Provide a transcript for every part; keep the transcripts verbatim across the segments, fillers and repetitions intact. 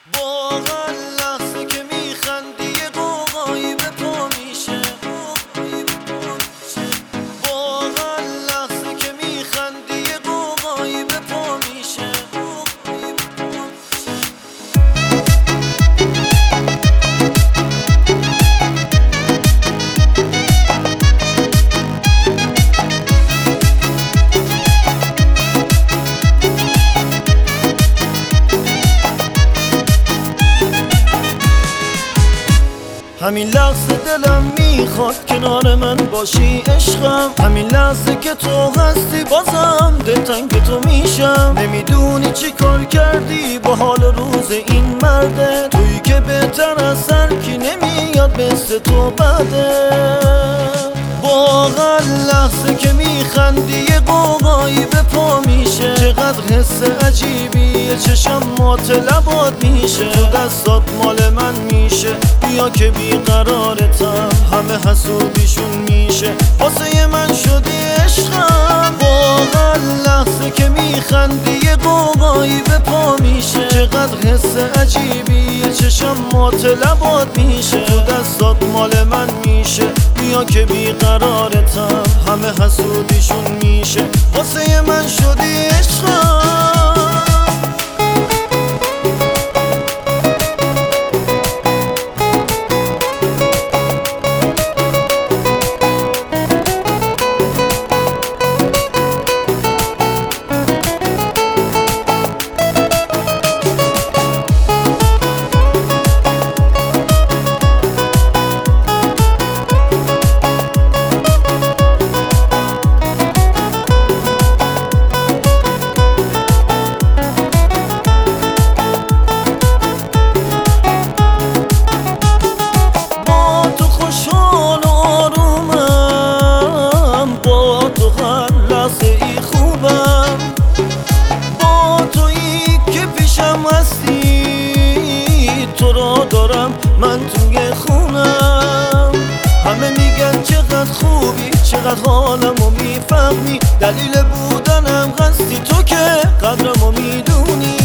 واقعا لحظه که میخندی یه قوقایی به پا میشه. واقعا لحظه که میخندی یه قوقایی به پا میشه. همین لحظه دلم میخواد کنار من باشی عشقم، همین لحظه که تو هستی بازم دلتنگ تو میشم. نمیدونی چی کار کردی با حال روز این مرده، تویی که بهتر از هر کی نمیاد مثل تو بده. واقعا لحظه که میخندی یه قوقایی به پا میشه. چقدر حس عجیبیه چشم مات لبات میشه. تو دستات مال من میشه، بیا که بیقرارتم، همه حسودیشون میشه. واسه من شدی عشقم، واقعا لحظه که میخندی یه قوقایی به پا میشه. چقدر حس عجیبیه چشم مات لبات میشه. تو دستات مال من میشه، بیا که بیقرارتم، همه حسودیشون میشه. واسه من شدی عشقم. تو را دارم من توی خونم، همه میگن چقدر خوبی، چقدر حالمو میفهمی. دلیل بودنم هستی تو که قدرمو میدونی.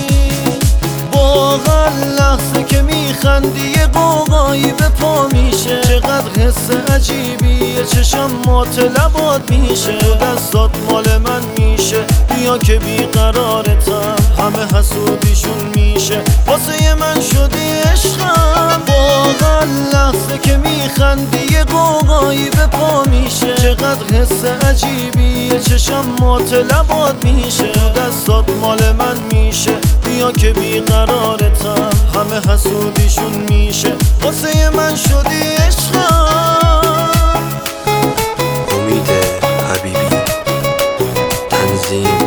واقعا لحظه که میخندی یه قوقایی به پا میشه. چقدر حس عجیبیه چشم مات لبات میشه. دستات مال من میشه، بیا که بیقرارتم، همه حسودیشون میشه. واسه من شدی عشقم، واقعا لحظه که میخندی یه قوقایی به پا میشه. چقدر حس عجیبیه چشم مات لبات میشه. دستات مال من میشه، بیا که بیقرارتم، همه حسودیشون میشه. واسه من شدی عشقم. امید حبیبی، تنظیم